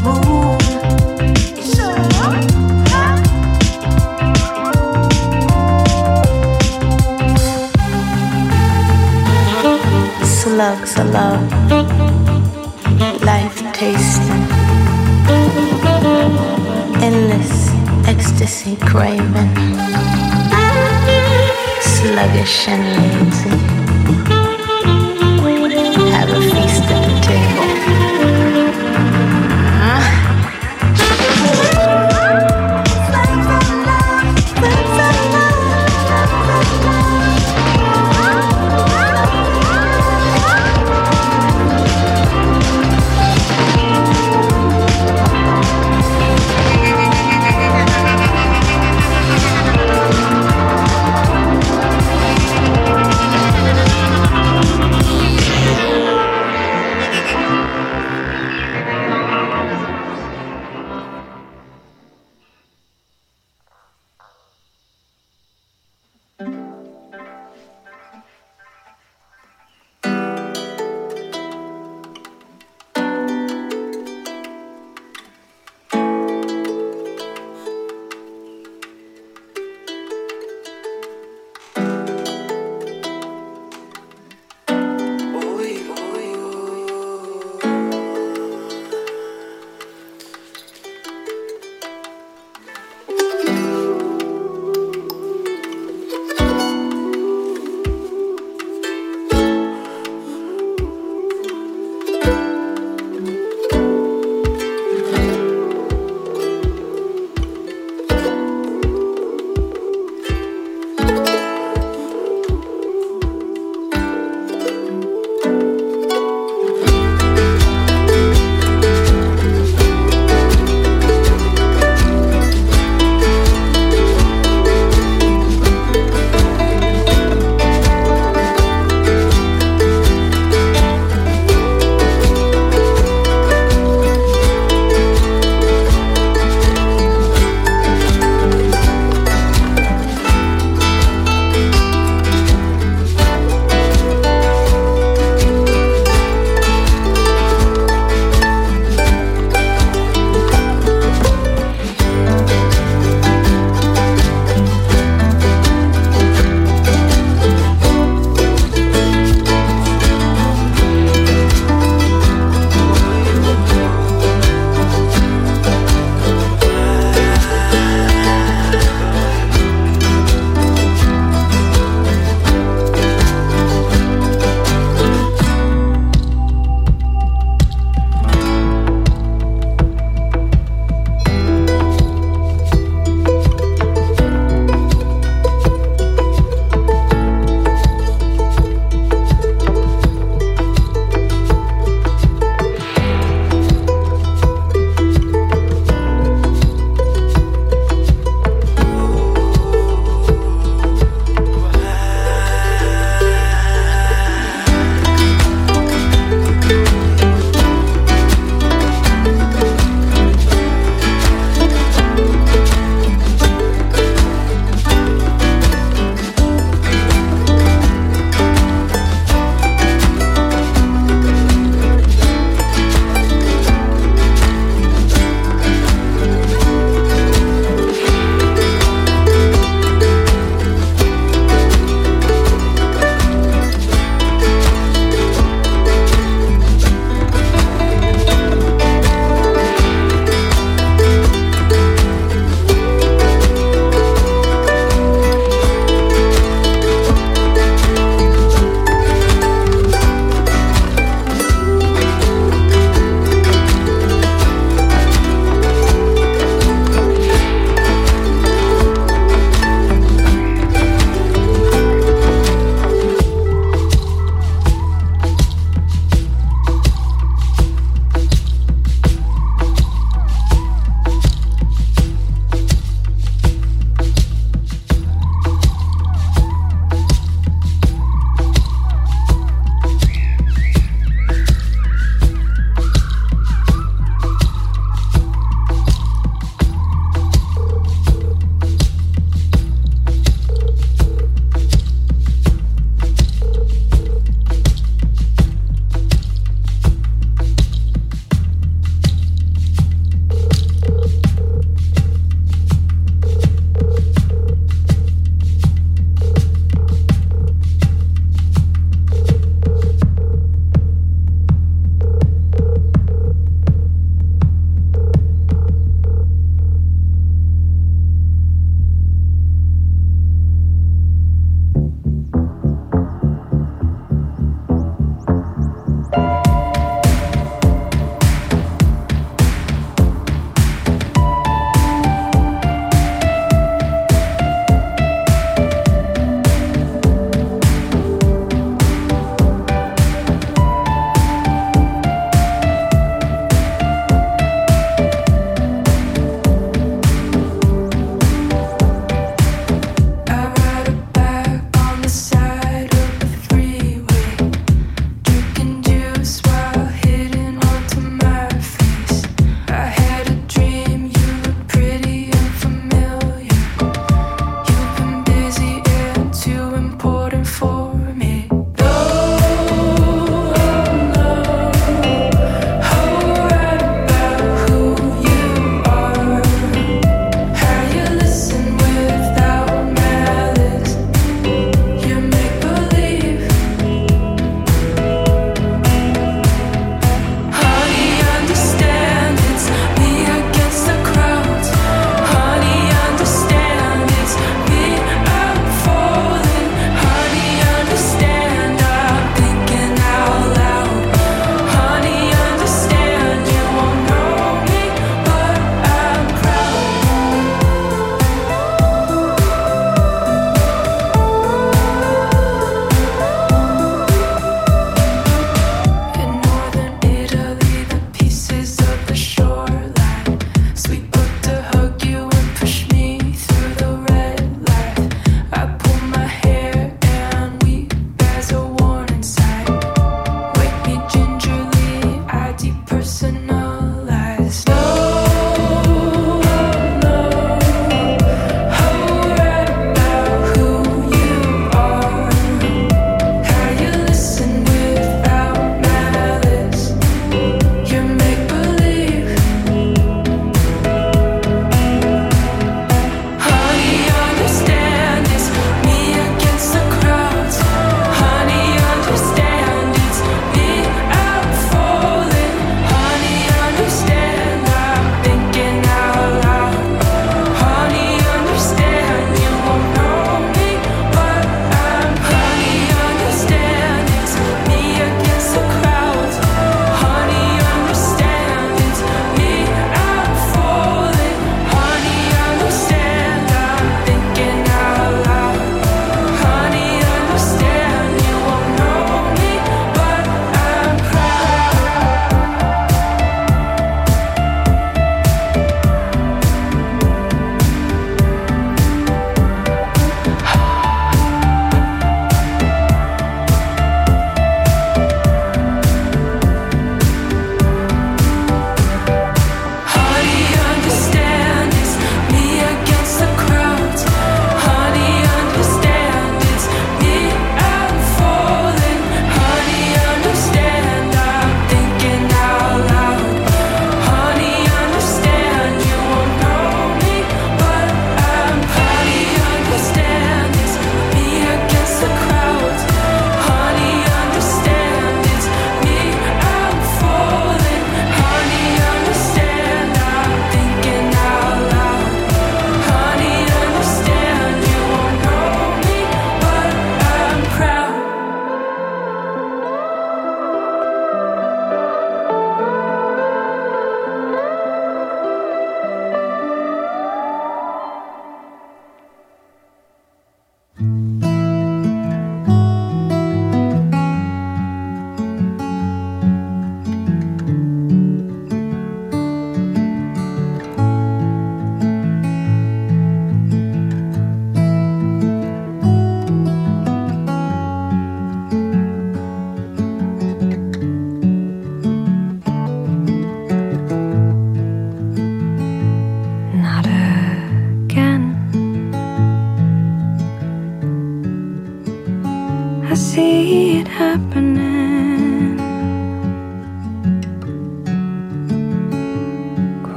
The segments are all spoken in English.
Slugs of love, life tasting, endless ecstasy craving, sluggish and lazy. Have a feast at the table.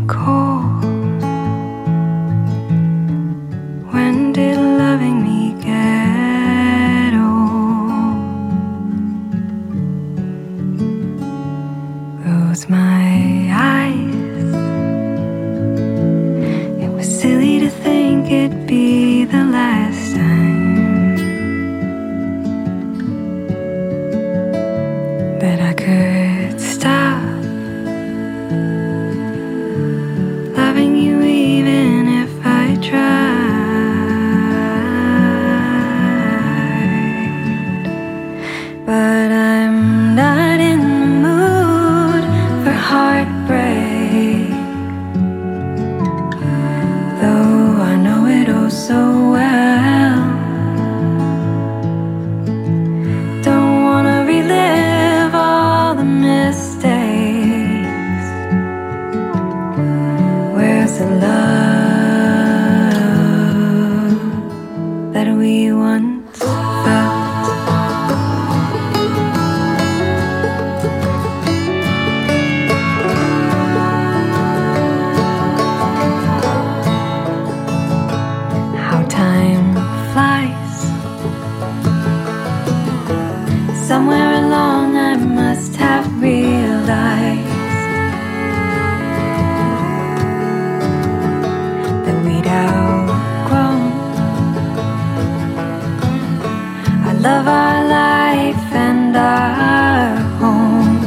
cold. When did loving me get old? Close my eyes. It was silly to think it'd be the last time that I could stop loving you, even if I tried. But I'm not in the mood for heartbreak, though I know it oh so well. Don't wanna relive all the mistakes. Where's the love that we once felt? How time flies. Somewhere along I must have realized that we'd outgrown our love, our life, and our home.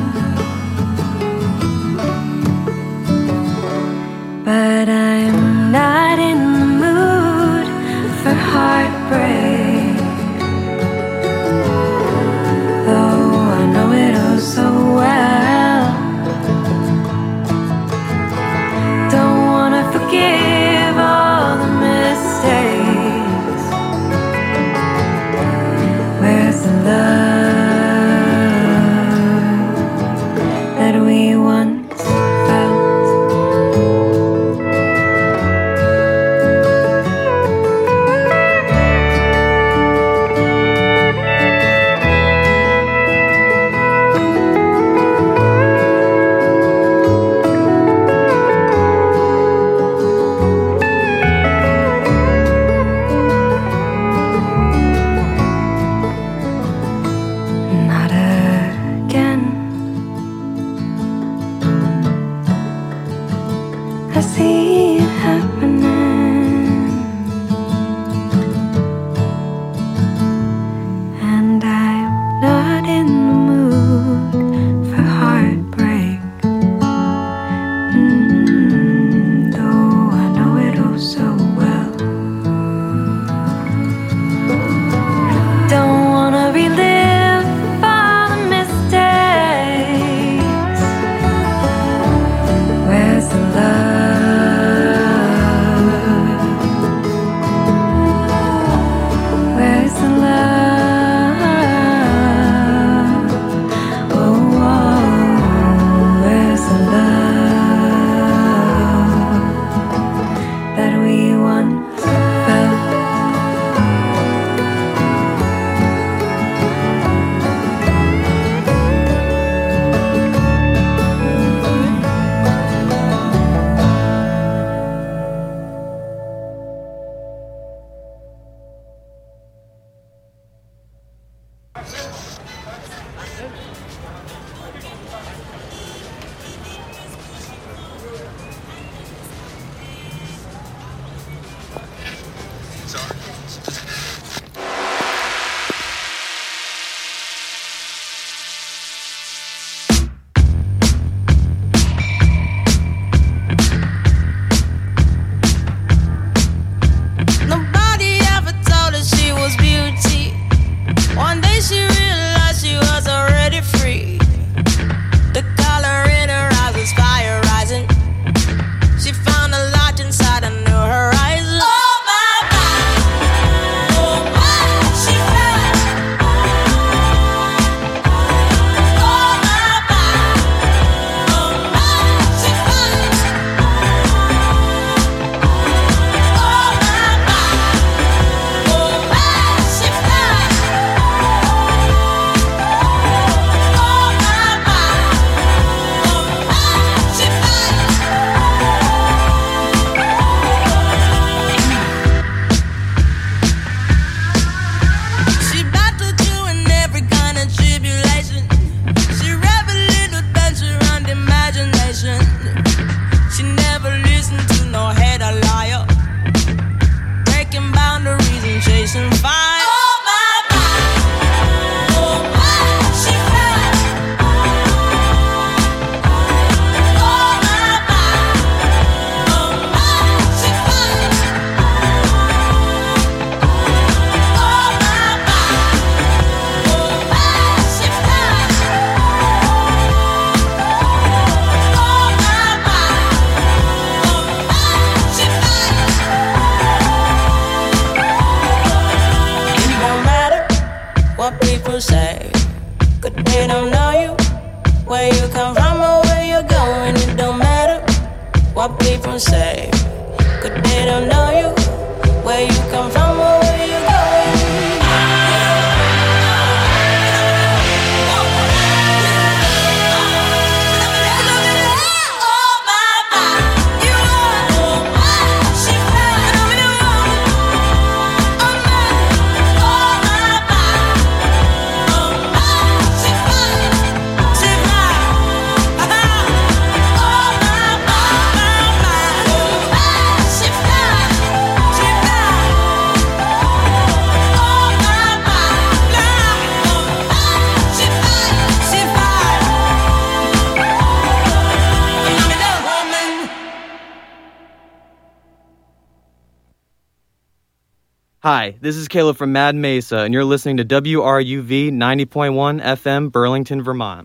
But I'm not in the mood for heartbreak, though I know it oh so well. Don't wanna forgive all the mistakes. Where's the love that we once felt? Not again. I see it happening, and I'm not in the mood for heartbreak. Though I know it oh so well. Don't wanna relive all the mistakes. Where's the love what people say. But they don't know you, where you come from or where you going. Hi, this is Caleb from Mad Mesa, and you're listening to WRUV 90.1 FM, Burlington, Vermont.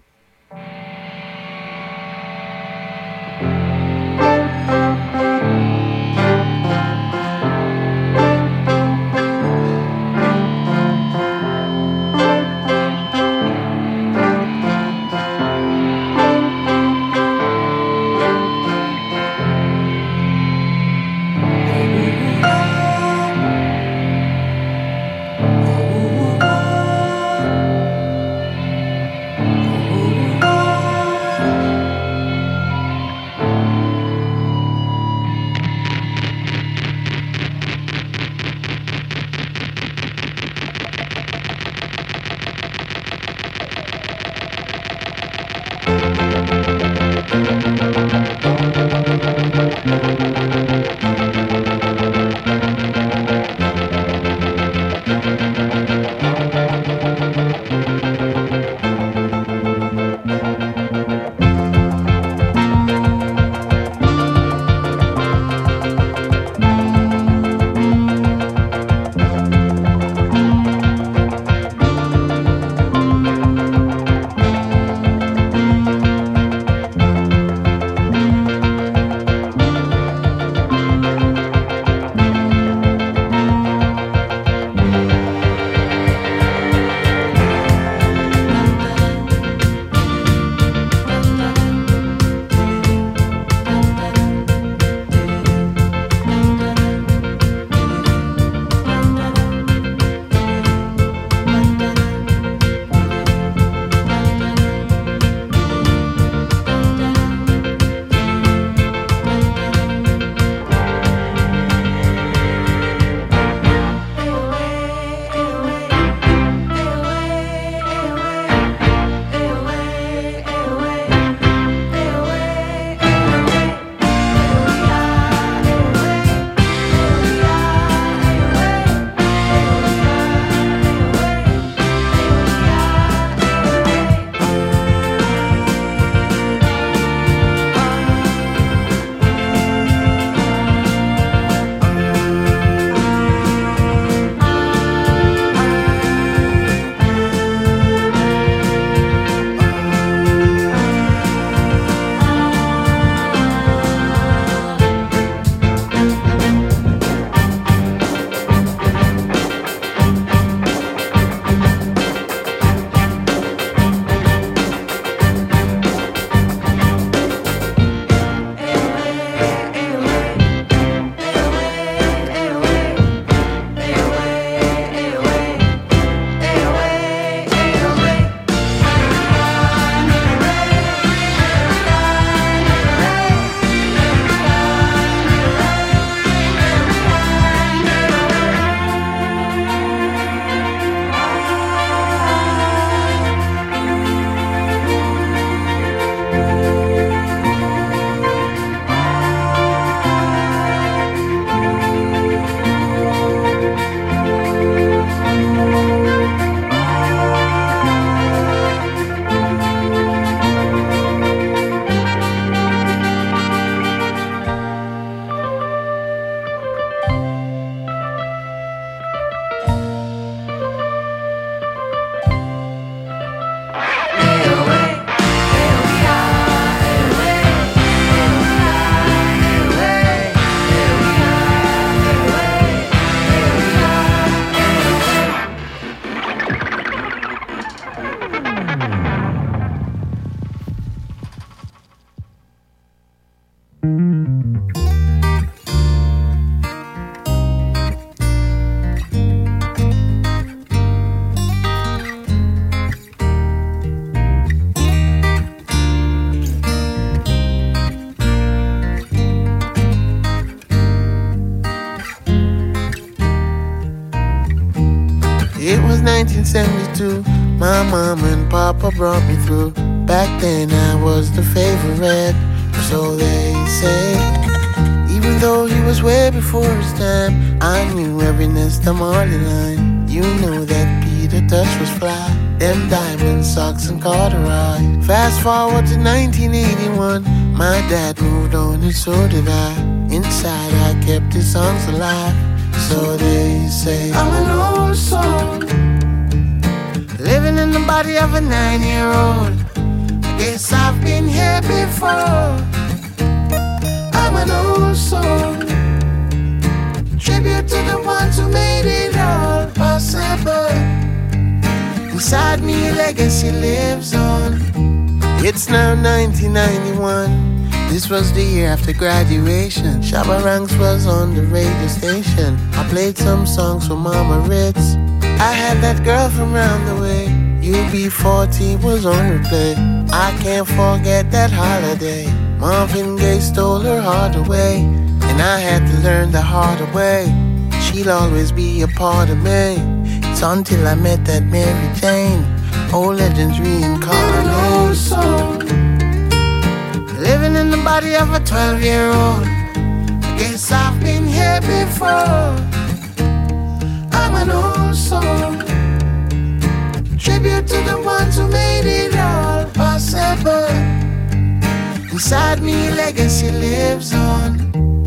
1972, my mama and papa brought me through. Back then I was the favorite, so they say. Even though he was way before his time, I knew every Nesta Marley line. You know that Peter Tosh was fly, them diamond socks and corduroy. Fast forward to 1981, my dad moved on and so did I. Inside I kept his songs alive, so they say. I'm an old soul, living in the body of a 9-year-old. I guess I've been here before. I'm an old soul, tribute to the ones who made it all possible. Inside me, legacy lives on. It's now 1991. This was the year after graduation. Shabba Ranks was on the radio station. I played some songs for Mama Ritz. I had that girl from round the way. UB40 was on replay. I can't forget that holiday. Marvin Gaye stole her heart away, and I had to learn the hard way. She'll always be a part of me. It's until I met that Mary Jane, old legends reincarnate. Soul, living in the body of a 12-year-old. I guess I've been here before. I'm an old soul, tribute to the ones who made it all possible. Inside me, legacy lives on.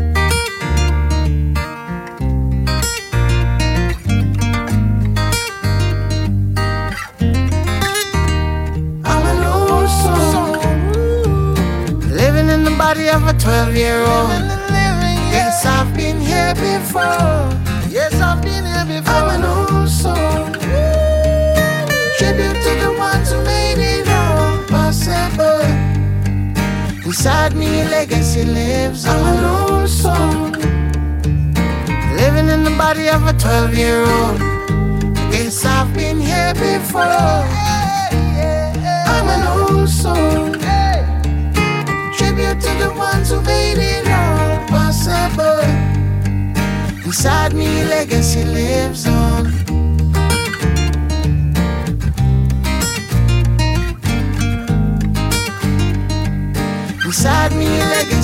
I'm an old soul, living in the body of a 12-year-old. Yes, I've been here before. Yes, I've been here before. I'm an old soul, tribute to the ones who made it all possible. Inside me, legacy lives on. I'm an old soul, living in the body of a 12-year-old. Guess I've been here before. I'm an old soul, tribute to the ones who made it all possible. Inside me, legacy lives on. Inside me, legacy.